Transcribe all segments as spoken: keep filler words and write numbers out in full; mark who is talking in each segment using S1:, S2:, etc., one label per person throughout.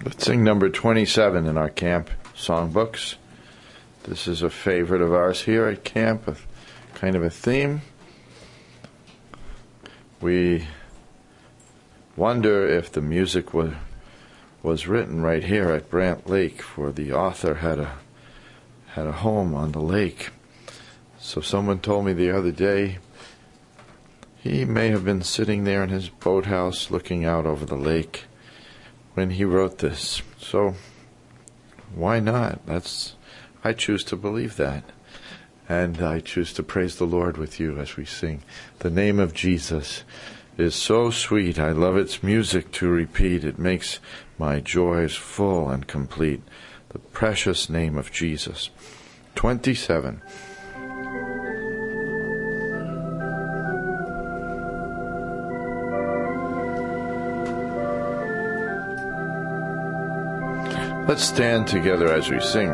S1: Let's sing number twenty-seven in our camp songbooks. This is a favorite of ours here at camp, a, kind of a theme. We wonder if the music was, was written right here at Brant Lake, for the author had a had a home on the lake. So someone told me the other day he may have been sitting there in his boathouse looking out over the lake when he wrote this. So why not? That's I choose to believe that. And I choose to praise the Lord with you as we sing. The name of Jesus is so sweet. I love its music to repeat. It makes my joys full and complete. The precious name of Jesus. twenty-seven. Let's stand together as we sing.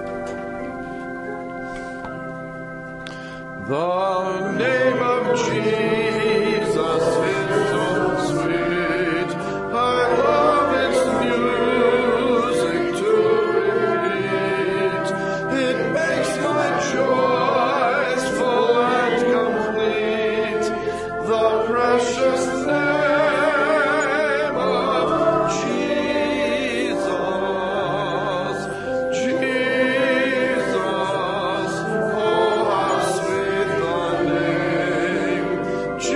S1: The name of Jesus is so sweet. I love its music to repeat. It makes my joys full and complete. The precious name of Jesus. Jesus, oh how sweet the name.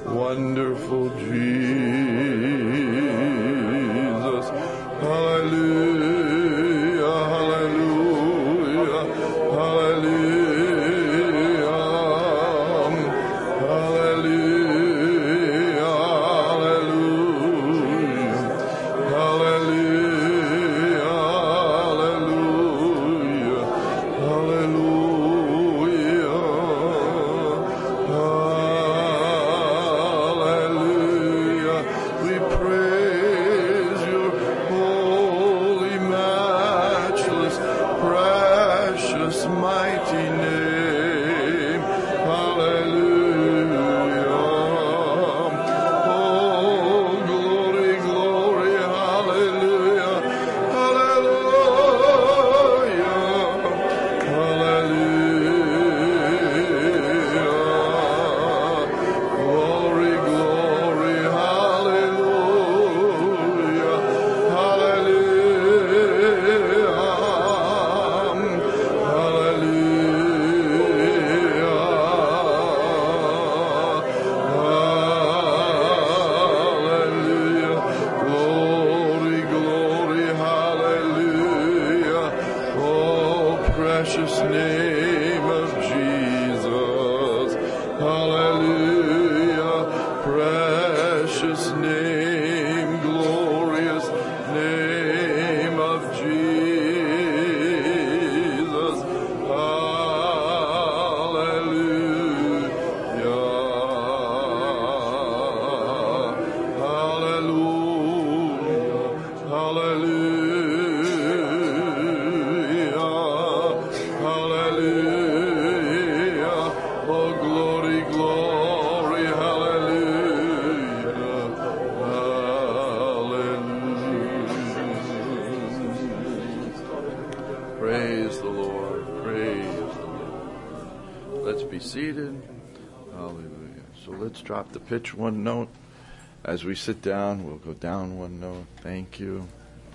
S1: wonderful Jesus. Hallelujah, hallelujah, hallelujah, hallelujah, hallelujah, hallelujah, hallelujah, hallelujah. We praise your holy, matchless, precious, mighty name. Hallelujah. Oh, glory, glory, hallelujah, hallelujah, hallelujah. Glory, glory, hallelujah, hallelujah, hallelujah, glory, glory, hallelujah. Oh, precious name of Jesus. Hallelujah, precious name, glorious name of Jesus. Hallelujah, hallelujah, hallelujah, hallelujah. Oh, glory, glory, hallelujah, hallelujah. Praise the Lord, praise the Lord. Let's be seated. Hallelujah. So let's drop the pitch one note. As we sit down, we'll go down one note. Thank you.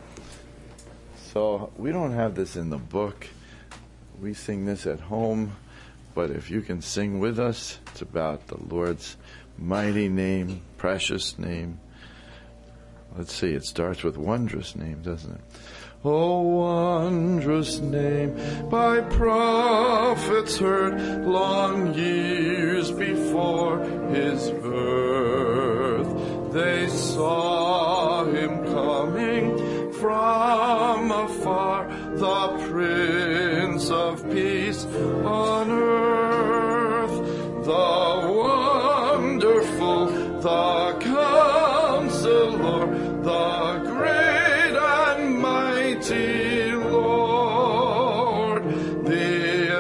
S1: So we don't have this in the book. We sing this at home. But if you can sing with us, it's about the Lord's mighty name, precious name. Let's see, it starts with wondrous name, doesn't it? Oh, wondrous name, by prophets heard long years before his birth. They saw him coming from afar, the Prince of Peace on earth, the wonderful, the Counselor, the great and mighty Lord, the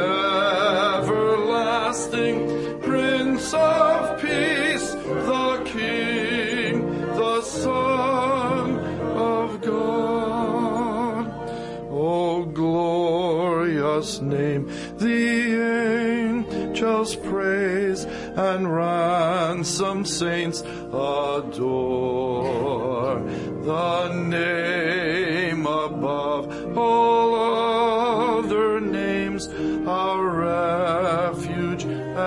S1: everlasting Prince of Peace, the King, the Son of God. Oh, glorious name, the angels praise and ransom saints adore, the name above all other names, our refuge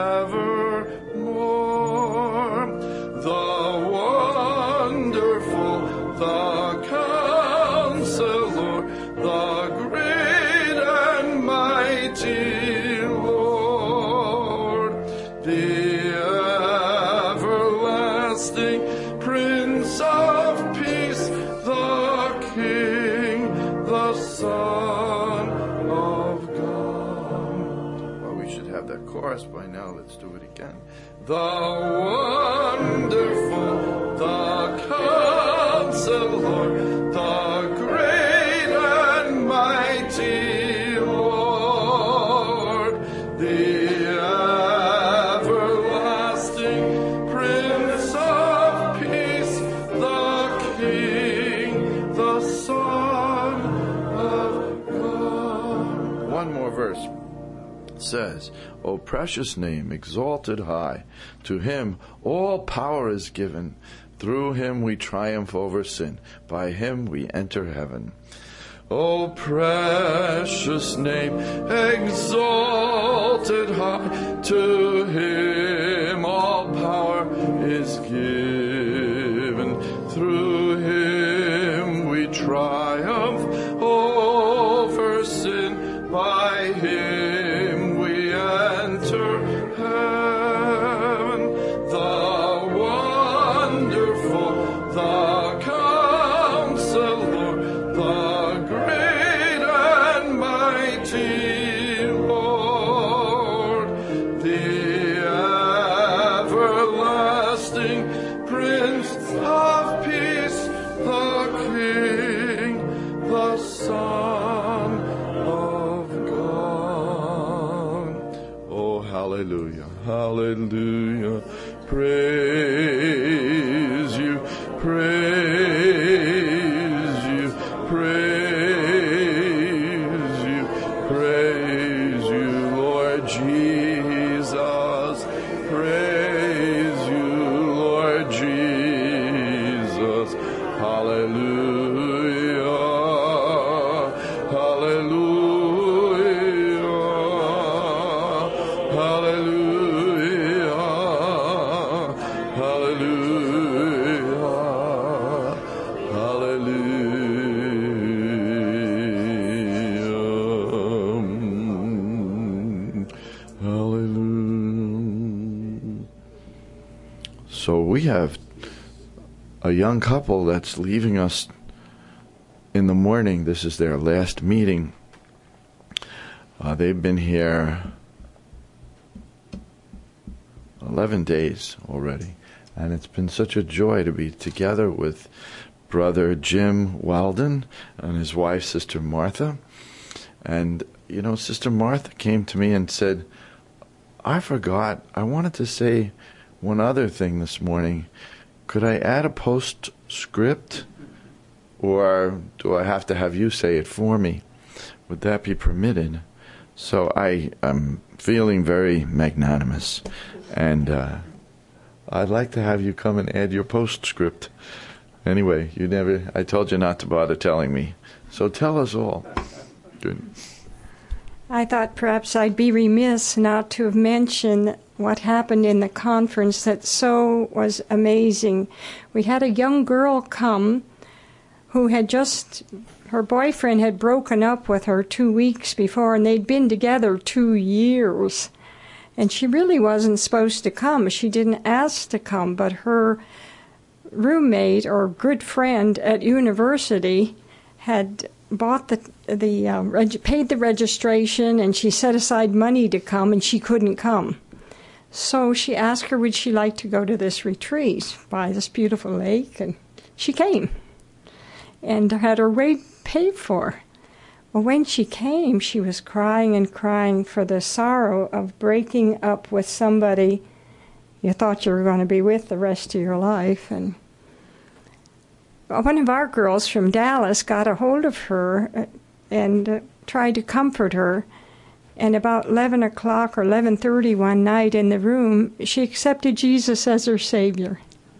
S1: evermore, the wonderful, the Counselor, the great and mighty Lord, the everlasting Prince of Peace, the King, the Son of God. Well, we should have that chorus by now. Let's do it again. The wonderful, the Counselor, the great and mighty Lord, the everlasting Prince of Peace, the King, the Son of God. One more verse. Says, O precious name, exalted high, to him all power is given. Through him we triumph over sin. By him we enter heaven. O precious name, exalted high, to him all power is given. Through him we triumph over sin, by him we enter heaven. The wonderful, the counselor, the great and mighty Lord, the everlasting Prince of Peace, the King, the Son of God. Oh, hallelujah, hallelujah. Praise you, praise you, praise you, praise you, Lord Jesus. Praise you, Lord Jesus. Hallelujah, hallelujah, hallelujah, hallelujah, hallelujah, hallelujah. So we have a young couple that's leaving us in the morning. This is their last meeting. Uh, they've been here eleven days already, and it's been such a joy to be together with Brother Jim Weldon and his wife, Sister Martha. And, you know, Sister Martha came to me and said, I forgot, I wanted to say one other thing this morning. Could I add a postscript, or do I have to have you say it for me? Would that be permitted? So I am feeling very magnanimous, and uh, I'd like to have you come and add your postscript. Anyway, you never, I told you not to bother telling me. So tell us all. Good.
S2: I thought perhaps I'd be remiss not to have mentioned what happened in the conference that so was amazing. We had a young girl come who had just, her boyfriend had broken up with her two weeks before, and they'd been together two years. And she really wasn't supposed to come. She didn't ask to come, but her roommate or good friend at university had bought the the uh, reg- paid the registration, and she set aside money to come, and she couldn't come. So she asked her, would she like to go to this retreat by this beautiful lake, and she came and had her way paid for. Well, when she came, she was crying and crying for the sorrow of breaking up with somebody you thought you were going to be with the rest of your life. And one of our girls from Dallas got a hold of her and uh, tried to comfort her. And about eleven o'clock or eleven thirty one night in the room, she accepted Jesus as her Savior.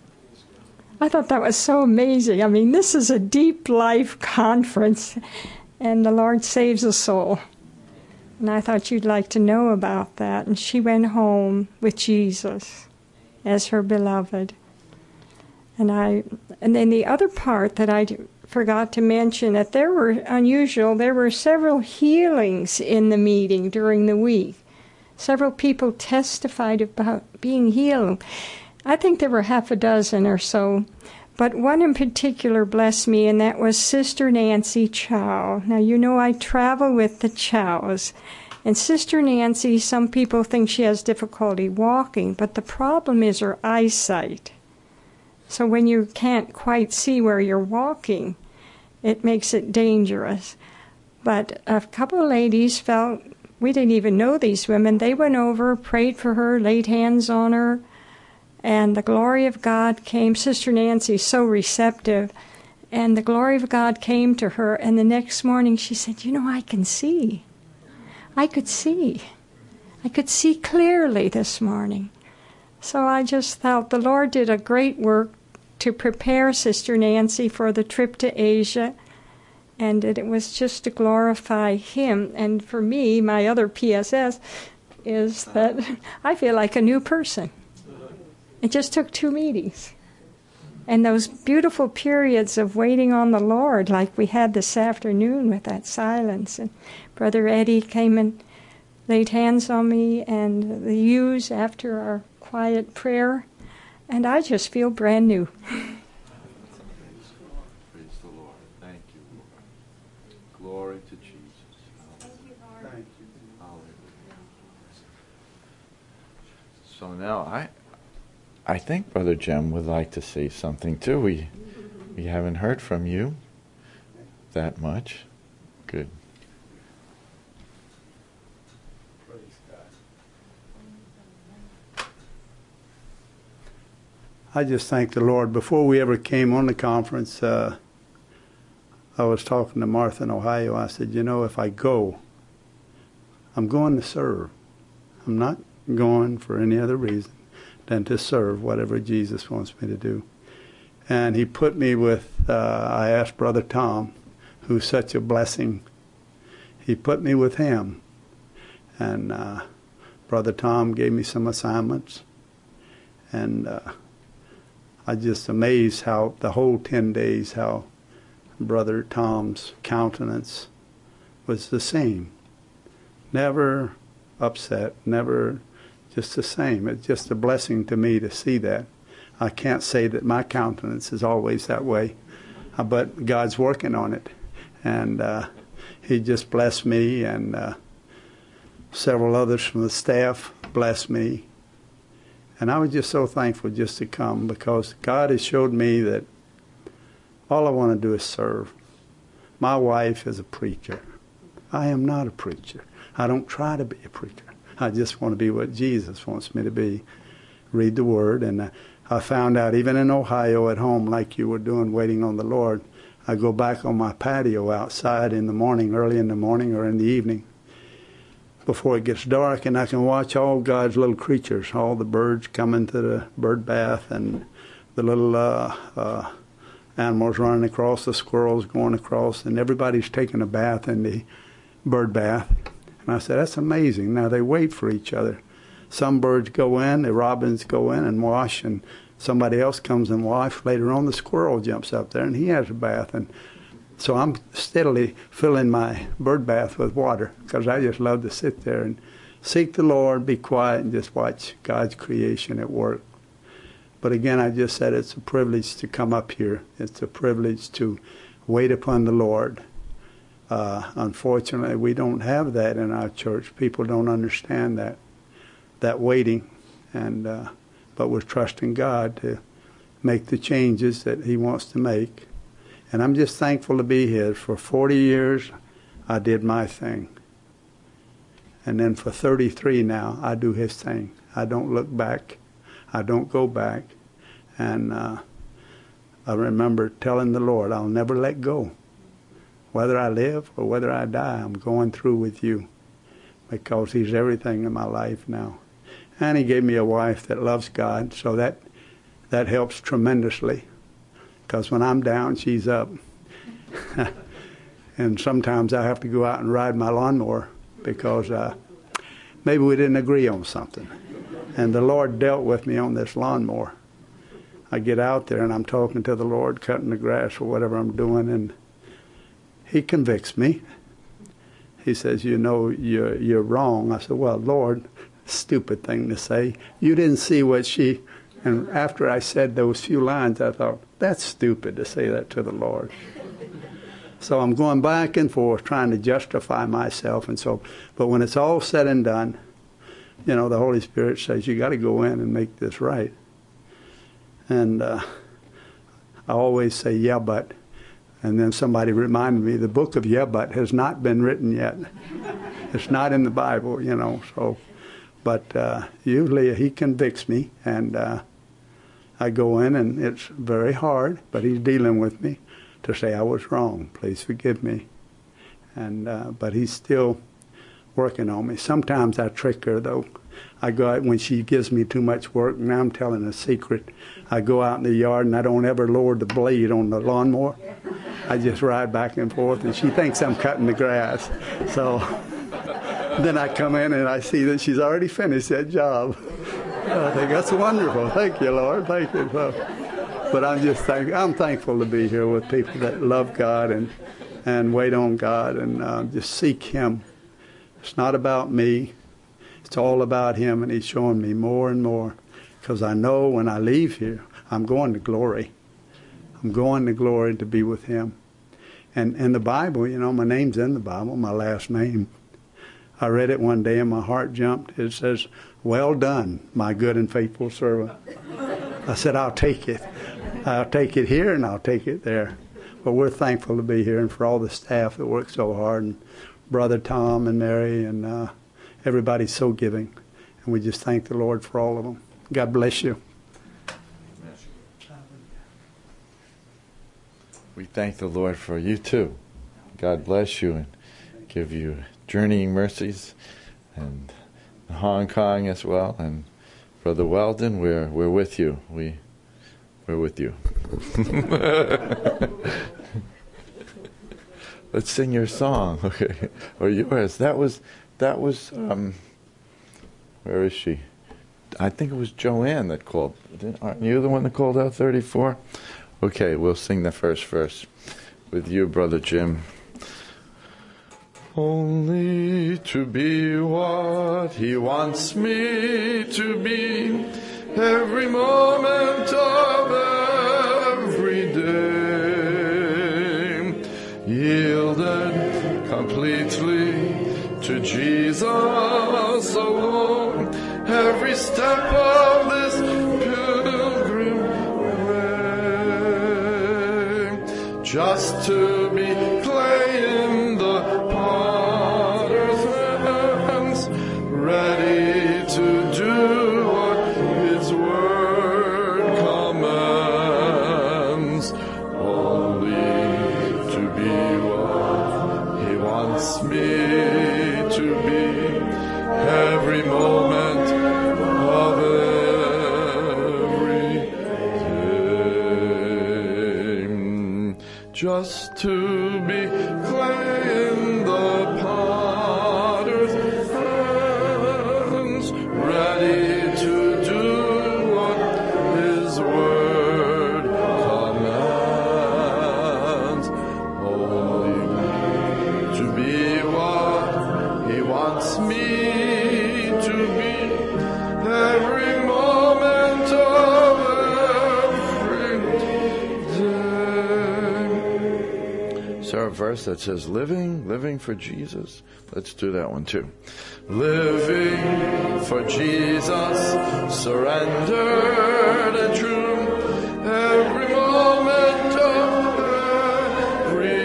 S2: I thought that was so amazing. I mean, this is a deep life conference, and the Lord saves a soul. And I thought you'd like to know about that. And she went home with Jesus as her beloved. And I, and then the other part that I forgot to mention, that there were unusual, there were several healings in the meeting during the week. Several people testified about being healed. I think there were half a dozen or so. But one in particular blessed me, and that was Sister Nancy Chow. Now, you know I travel with the Chows. And Sister Nancy, some people think she has difficulty walking, but the problem is her eyesight. So when you can't quite see where you're walking, it makes it dangerous. But a couple of ladies felt, we didn't even know these women, they went over, prayed for her, laid hands on her, and the glory of God came. Sister Nancy's so receptive, and the glory of God came to her, and the next morning she said, you know, I can see. I could see. I could see clearly this morning. So I just felt the Lord did a great work to prepare Sister Nancy for the trip to Asia. and it, it was just to glorify Him. And for me, my other P S S is that I feel like a new person. It just took two meetings. And those beautiful periods of waiting on the Lord, like we had this afternoon with that silence. And Brother Eddie came and laid hands on me, and the ewes after our quiet prayer. And I just feel brand new.
S1: Praise the Lord. Thank you, Lord. Glory to Jesus. Thank you, Lord. Thank you. Hallelujah. So now I I think Brother Jem would like to say something too. We we haven't heard from you that much. Good.
S3: Praise God. I just thank the Lord. Before we ever came on the conference, uh, I was talking to Martha in Ohio. I said, you know, if I go, I'm going to serve. I'm not going for any other reason than to serve whatever Jesus wants me to do. And he put me with, uh, I asked Brother Tom, who's such a blessing. He put me with him. And uh, Brother Tom gave me some assignments. And uh, I just amazed how the whole ten days, how Brother Tom's countenance was the same. Never upset, never just the same. It's just a blessing to me to see that. I can't say that my countenance is always that way, uh, but God's working on it. And uh, he just blessed me, and uh, several others from the staff blessed me. And I was just so thankful just to come, because God has showed me that all I want to do is serve. My wife is a preacher. I am not a preacher. I don't try to be a preacher. I just want to be what Jesus wants me to be. Read the Word. And uh, I found out even in Ohio at home, like you were doing, waiting on the Lord, I go back on my patio outside in the morning, early in the morning or in the evening, before it gets dark, and I can watch all God's little creatures, all the birds coming to the bird bath, and the little uh, uh, animals running across, the squirrels going across, and everybody's taking a bath in the bird bath. And I said, that's amazing. Now they wait for each other. Some birds go in, the robins go in and wash, and somebody else comes and wash. Later on, the squirrel jumps up there, and he has a bath. And so I'm steadily filling my bird bath with water, because I just love to sit there and seek the Lord, be quiet, and just watch God's creation at work. But again, I just said it's a privilege to come up here. It's a privilege to wait upon the Lord. Uh, unfortunately, we don't have that in our church. People don't understand that, that waiting. And uh, but we're trusting God to make the changes that he wants to make. And I'm just thankful to be here. For forty years, I did my thing. And then for thirty-three now, I do his thing. I don't look back. I don't go back. And uh, I remember telling the Lord, I'll never let go. Whether I live or whether I die, I'm going through with you, because he's everything in my life now. And he gave me a wife that loves God, so that that helps tremendously. Because when I'm down, she's up. And sometimes I have to go out and ride my lawnmower, because uh, maybe we didn't agree on something. And the Lord dealt with me on this lawnmower. I get out there and I'm talking to the Lord, cutting the grass or whatever I'm doing, and he convicts me. He says, you know, you're, you're wrong. I said, well, Lord, stupid thing to say. You didn't see what she... And after I said those few lines, I thought, that's stupid to say that to the Lord. So I'm going back and forth trying to justify myself. And so, but when it's all said and done, you know, the Holy Spirit says, you got to go in and make this right. And uh, I always say, yeah, but. And then somebody reminded me, the book of yeah, but has not been written yet. It's not in the Bible, you know. So, but uh, usually he convicts me, and uh, I go in, and it's very hard, but he's dealing with me to say I was wrong. Please forgive me. And uh, but he's still working on me. Sometimes I trick her, though. I go out when she gives me too much work. Now I'm telling a secret. I go out in the yard and I don't ever lower the blade on the lawnmower. I just ride back and forth, and she thinks I'm cutting the grass. So then I come in and I see that she's already finished that job. I think that's wonderful. Thank you, Lord. Thank you. So, but I'm just thank, I'm thankful to be here with people that love God and and wait on God and uh, just seek Him. It's not about me. It's all about Him, and He's showing me more and more, because I know when I leave here, I'm going to glory. I'm going to glory to be with Him. And in the Bible, you know, my name's in the Bible, my last name. I read it one day and my heart jumped. It says, "Well done, my good and faithful servant." I said, I'll take it. I'll take it here and I'll take it there. But we're thankful to be here, and for all the staff that work so hard, and Brother Tom and Mary, and uh, everybody's so giving. And we just thank the Lord for all of them. God bless you.
S1: We thank the Lord for you too. God bless you and give you journeying mercies, and Hong Kong as well. And Brother Weldon, we're we're with you. We we're with you. Let's sing your song, okay, or yours. That was that was. Um, where is she? I think it was Joanne that called. Aren't you the one that called out thirty-four? Okay, we'll sing the first verse with you, Brother Jim. Only to be what He wants me to be, every moment of every day, yielded completely to Jesus alone, every step of this pilgrim way, just to be clay in the potter's hands, ready to do what His word commands, only to be what He wants me to be, every moment of every day, just to be clay in the potter's hands, ready to do what His word commands, only to be what He wants me to be, every moment of every day. Is there a verse that says living, living for Jesus? Let's do that one too. Living for Jesus, surrendered and true, every moment of every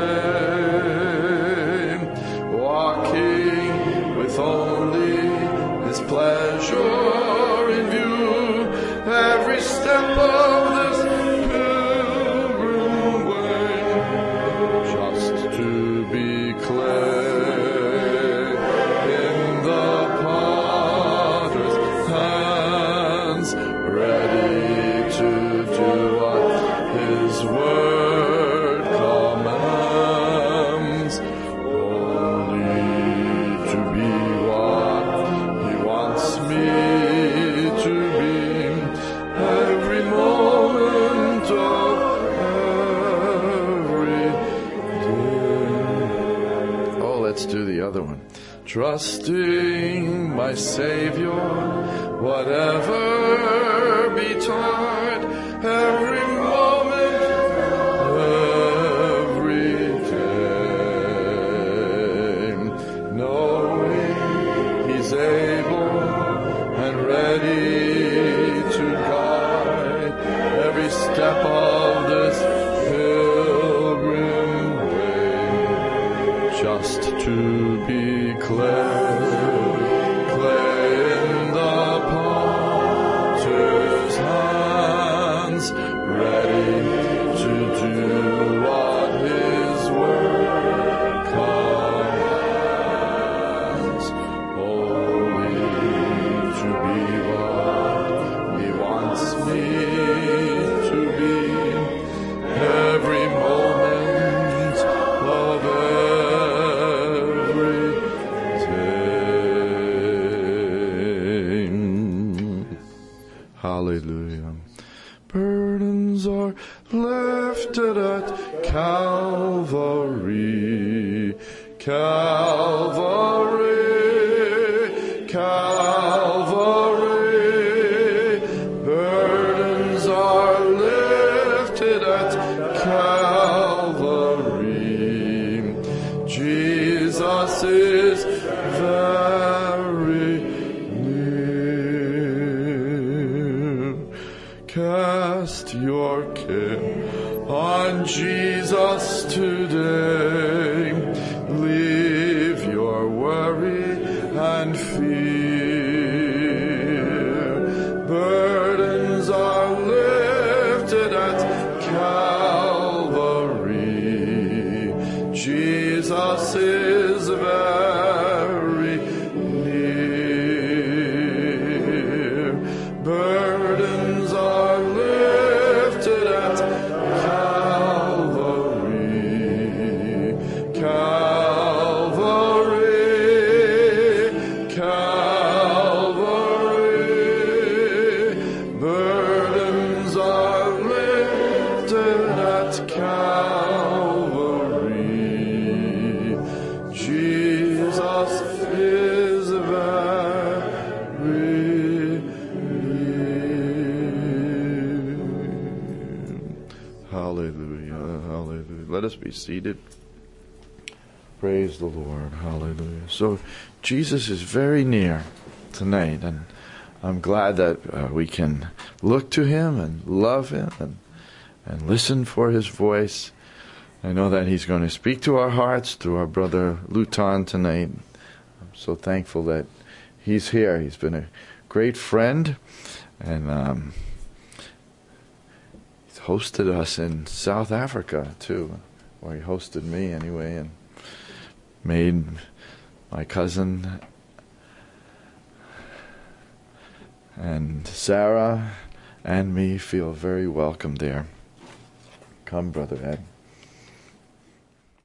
S1: day, walking with only His pleasure in view, every step of this pilgrim way, just to be clay in the potter's hands, ready to do what His word commands, only to be what He wants me to be, every moment of every day. Oh, let's do the other one. Trusting my Savior, whatever betide, every moment, every day, knowing He's able and ready to guide every step of this pilgrim way, just to be clay, clay in the potter's hands, ready to do what His word commands. Calvary, Calvary, Calvary. Burdens are lifted at Calvary. Jesus is very near. Cast your care on Jesus today. Leave your worry and fear. Burdens are lifted at Calvary. Jesus is very near. Burdens are lifted at Calvary, Calvary, Calvary. Burdens are lifted at Calvary. Jesus is very near. Hallelujah, hallelujah. Let us be seated. Praise the Lord, hallelujah. So Jesus is very near tonight, and I'm glad that uh, we can look to him and love him and, and listen for his voice. I know that he's going to speak to our hearts through our brother Luton tonight. I'm so thankful that he's here. He's been a great friend, and um, he's hosted us in South Africa too, or he hosted me anyway, and made my cousin and Sarah and me feel very welcome there. Come, Brother Ed.